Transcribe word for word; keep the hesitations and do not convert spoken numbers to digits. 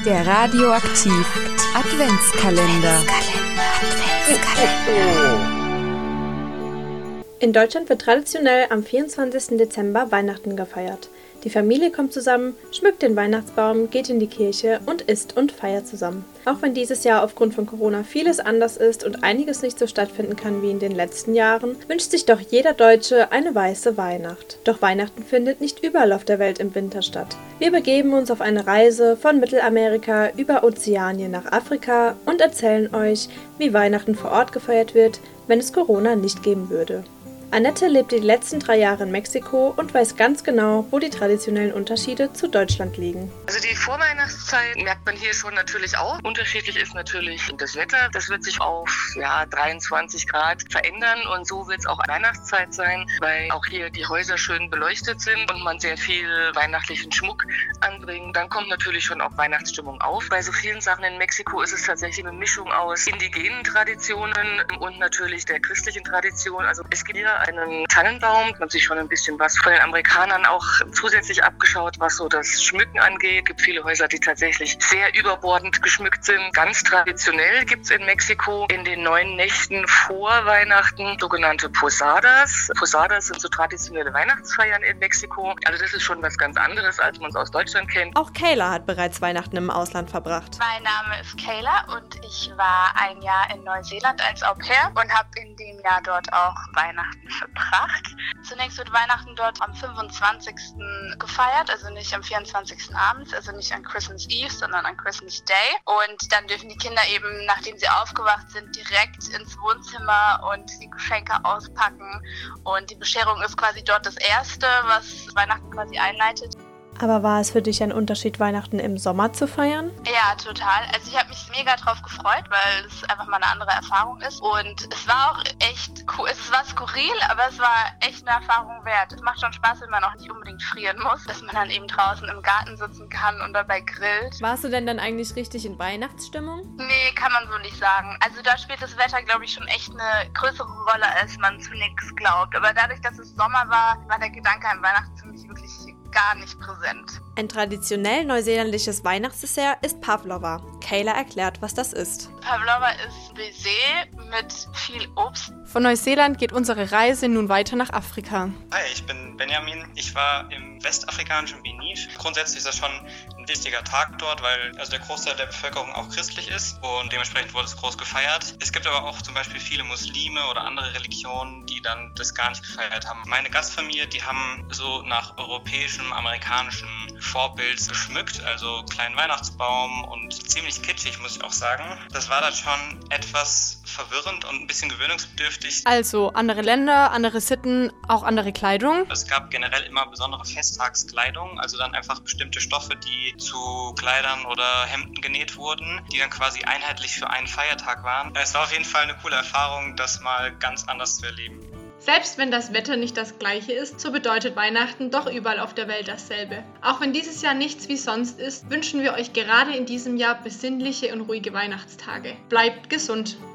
Der Radioaktiv Adventskalender. In Deutschland wird traditionell am vierundzwanzigsten Dezember Weihnachten gefeiert. Die Familie kommt zusammen, schmückt den Weihnachtsbaum, geht in die Kirche und isst und feiert zusammen. Auch wenn dieses Jahr aufgrund von Corona vieles anders ist und einiges nicht so stattfinden kann wie in den letzten Jahren, wünscht sich doch jeder Deutsche eine weiße Weihnacht. Doch Weihnachten findet nicht überall auf der Welt im Winter statt. Wir begeben uns auf eine Reise von Mittelamerika über Ozeanien nach Afrika und erzählen euch, wie Weihnachten vor Ort gefeiert wird, wenn es Corona nicht geben würde. Annette lebte die letzten drei Jahre in Mexiko und weiß ganz genau, wo die traditionellen Unterschiede zu Deutschland liegen. Also die Vorweihnachtszeit merkt man hier schon natürlich auch. Unterschiedlich ist natürlich das Wetter. Das wird sich auf ja, dreiundzwanzig Grad verändern und so wird es auch Weihnachtszeit sein, weil auch hier die Häuser schön beleuchtet sind und man sehr viel weihnachtlichen Schmuck anbringt. Dann kommt natürlich schon auch Weihnachtsstimmung auf. Bei so vielen Sachen in Mexiko ist es tatsächlich eine Mischung aus indigenen Traditionen und natürlich der christlichen Tradition. Also es gibt hier einen Tannenbaum. Man hat sich schon ein bisschen was von den Amerikanern auch zusätzlich abgeschaut, was so das Schmücken angeht. Es gibt viele Häuser, die tatsächlich sehr überbordend geschmückt sind. Ganz traditionell gibt es in Mexiko in den neun Nächten vor Weihnachten sogenannte Posadas. Posadas sind so traditionelle Weihnachtsfeiern in Mexiko. Also das ist schon was ganz anderes, als man es aus Deutschland kennt. Auch Kayla hat bereits Weihnachten im Ausland verbracht. Mein Name ist Kayla und ich war ein Jahr in Neuseeland als Au-pair und habe in dem Jahr dort auch Weihnachten verbracht. Zunächst wird Weihnachten dort am fünfundzwanzigsten gefeiert, also nicht am vierundzwanzigsten abends, also nicht an Christmas Eve, sondern an Christmas Day. Und dann dürfen die Kinder eben, nachdem sie aufgewacht sind, direkt ins Wohnzimmer und die Geschenke auspacken. Und die Bescherung ist quasi dort das Erste, was Weihnachten quasi einleitet. Aber war es für dich ein Unterschied, Weihnachten im Sommer zu feiern? Ja, total. Also ich habe mich mega drauf gefreut, weil es einfach mal eine andere Erfahrung ist. Und es war auch echt cool. Es war skurril, aber es war echt eine Erfahrung wert. Es macht schon Spaß, wenn man auch nicht unbedingt frieren muss, dass man dann eben draußen im Garten sitzen kann und dabei grillt. Warst du denn dann eigentlich richtig in Weihnachtsstimmung? Nee, kann man so nicht sagen. Also da spielt das Wetter, glaube ich, schon echt eine größere Rolle, als man zunächst glaubt. Aber dadurch, dass es Sommer war, war der Gedanke an Weihnachten für mich wirklich gar nicht präsent. Ein traditionell neuseeländisches Weihnachtsdessert ist Pavlova. Kayla erklärt, was das ist. Pavlova ist Baiser mit viel Obst. Von Neuseeland geht unsere Reise nun weiter nach Afrika. Hi, ich bin Benjamin. Ich war im westafrikanischen Benin. Grundsätzlich ist das schon ein wichtiger Tag dort, weil also der Großteil der Bevölkerung auch christlich ist und dementsprechend wurde es groß gefeiert. Es gibt aber auch zum Beispiel viele Muslime oder andere Religionen, die dann das gar nicht gefeiert haben. Meine Gastfamilie, die haben so nach europäischem, amerikanischem Vorbild geschmückt, also kleinen Weihnachtsbaum und ziemlich kitschig, muss ich auch sagen. Das war dann schon etwas verwirrend und ein bisschen gewöhnungsbedürftig. Also andere Länder, andere Sitten, auch andere Kleidung. Es gab generell immer besondere Festtagskleidung, also dann einfach bestimmte Stoffe, die zu Kleidern oder Hemden genäht wurden, die dann quasi einheitlich für einen Feiertag waren. Es war auf jeden Fall eine coole Erfahrung, das mal ganz anders zu erleben. Selbst wenn das Wetter nicht das gleiche ist, so bedeutet Weihnachten doch überall auf der Welt dasselbe. Auch wenn dieses Jahr nichts wie sonst ist, wünschen wir euch gerade in diesem Jahr besinnliche und ruhige Weihnachtstage. Bleibt gesund!